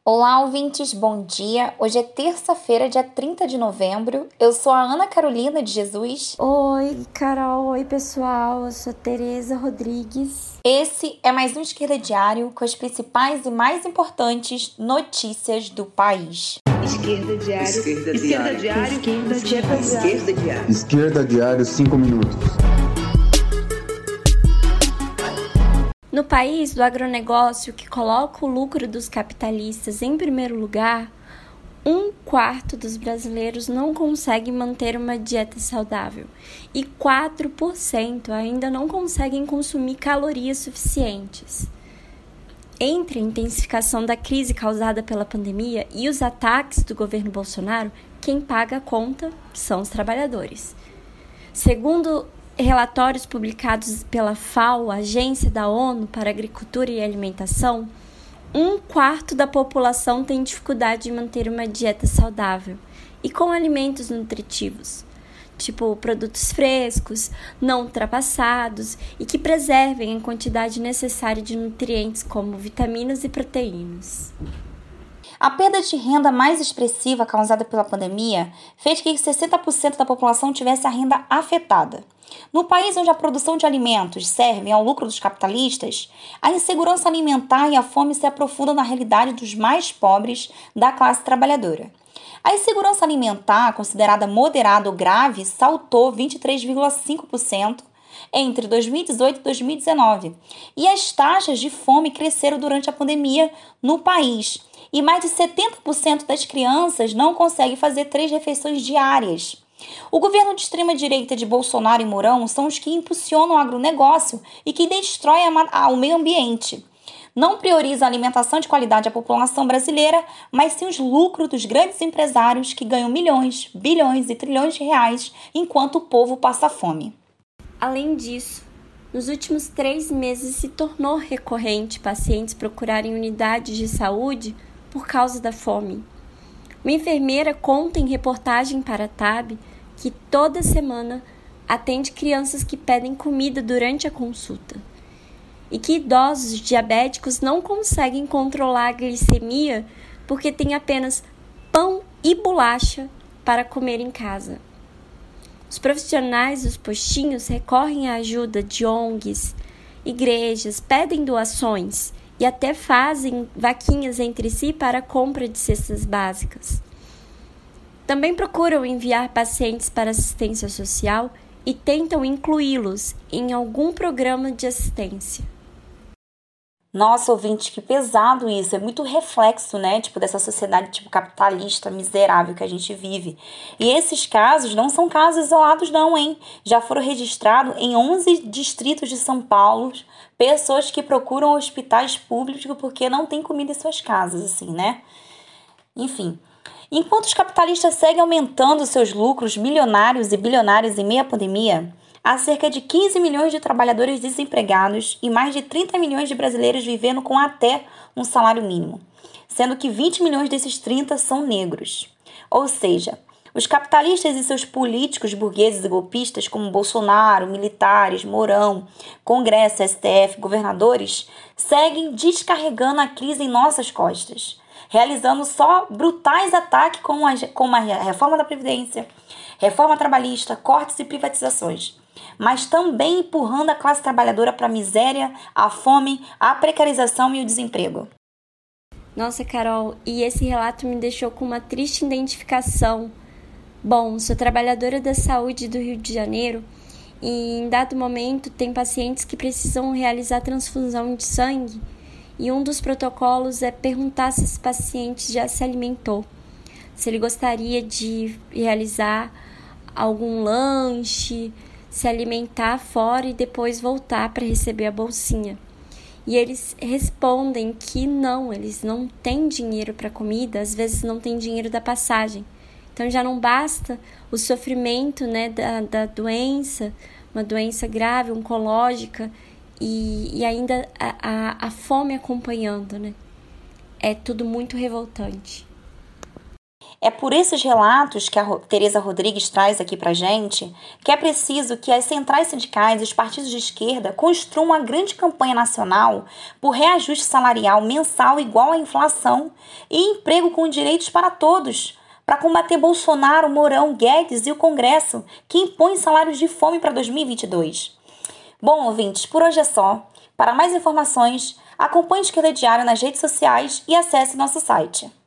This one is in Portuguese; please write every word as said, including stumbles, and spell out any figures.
Olá, ouvintes, bom dia. Hoje é terça-feira, dia trinta de novembro. Eu sou a Ana Carolina de Jesus. Oi, Carol. Oi, pessoal. Eu sou Tereza Rodrigues. Esse é mais um Esquerda Diário com as principais e mais importantes notícias do país. Esquerda Diário. Esquerda Esquerda Diário. Diário. Esquerda Diário. Esquerda Diário. Esquerda Diário, cinco minutos. No país do agronegócio, que coloca o lucro dos capitalistas em primeiro lugar, um quarto dos brasileiros não consegue manter uma dieta saudável e quatro por cento ainda não conseguem consumir calorias suficientes. Entre a intensificação da crise causada pela pandemia e os ataques do governo Bolsonaro, quem paga a conta são os trabalhadores. Segundo relatórios publicados pela FAO, Agência da ONU para Agricultura e Alimentação, um quarto da população tem dificuldade de manter uma dieta saudável e com alimentos nutritivos, tipo produtos frescos, não ultrapassados e que preservem a quantidade necessária de nutrientes como vitaminas e proteínas. A perda de renda mais expressiva causada pela pandemia fez com que sessenta por cento da população tivesse a renda afetada. No país onde a produção de alimentos serve ao lucro dos capitalistas, a insegurança alimentar e a fome se aprofundam na realidade dos mais pobres da classe trabalhadora. A insegurança alimentar, considerada moderada ou grave, saltou vinte e três vírgula cinco por cento entre dois mil e dezoito e dois mil e dezenove, e as taxas de fome cresceram durante a pandemia no país, e mais de setenta por cento das crianças não conseguem fazer três refeições diárias. O governo de extrema-direita de Bolsonaro e Mourão são os que impulsionam o agronegócio e que destroem o meio ambiente. Não priorizam a alimentação de qualidade à população brasileira, mas sim os lucros dos grandes empresários que ganham milhões, bilhões e trilhões de reais enquanto o povo passa fome. Além disso, nos últimos três meses se tornou recorrente pacientes procurarem unidades de saúde por causa da fome. Uma enfermeira conta em reportagem para a T A B que toda semana atende crianças que pedem comida durante a consulta e que idosos diabéticos não conseguem controlar a glicemia porque têm apenas pão e bolacha para comer em casa. Os profissionais dos postinhos recorrem à ajuda de O N Gs, igrejas, pedem doações e até fazem vaquinhas entre si para a compra de cestas básicas. Também procuram enviar pacientes para assistência social e tentam incluí-los em algum programa de assistência. Nossa, ouvinte, que pesado isso. É muito reflexo, né? Tipo, dessa sociedade tipo capitalista, miserável que a gente vive. E esses casos não são casos isolados não, hein? Já foram registrados em onze distritos de São Paulo, pessoas que procuram hospitais públicos porque não tem comida em suas casas, assim, né? Enfim. Enquanto os capitalistas seguem aumentando seus lucros milionários e bilionários em meio à pandemia, há cerca de quinze milhões de trabalhadores desempregados e mais de trinta milhões de brasileiros vivendo com até um salário mínimo, sendo que vinte milhões desses trinta são negros. Ou seja, os capitalistas e seus políticos burgueses e golpistas como Bolsonaro, militares, Mourão, Congresso, S T F, governadores, seguem descarregando a crise em nossas costas, realizando só brutais ataques como a, como a reforma da Previdência, reforma trabalhista, cortes e privatizações, mas também empurrando a classe trabalhadora para a miséria, a fome, a precarização e o desemprego. Nossa, Carol, e esse relato me deixou com uma triste identificação. Bom, sou trabalhadora da saúde do Rio de Janeiro e em dado momento tem pacientes que precisam realizar transfusão de sangue e um dos protocolos é perguntar se esse paciente já se alimentou, se ele gostaria de realizar algum lanche, se alimentar fora e depois voltar para receber a bolsinha. E eles respondem que não, eles não têm dinheiro para comida, às vezes não têm dinheiro da passagem. Então já não basta o sofrimento, né, da, da doença, uma doença grave, oncológica, e, e ainda a, a, a fome acompanhando, né? É tudo muito revoltante. É por esses relatos que a Tereza Rodrigues traz aqui pra gente que é preciso que as centrais sindicais e os partidos de esquerda construam uma grande campanha nacional por reajuste salarial mensal igual à inflação e emprego com direitos para todos, para combater Bolsonaro, Mourão, Guedes e o Congresso, que impõe salários de fome para dois mil e vinte e dois. Bom, ouvintes, por hoje é só. Para mais informações, acompanhe o Esquerda Diário nas redes sociais e acesse nosso site.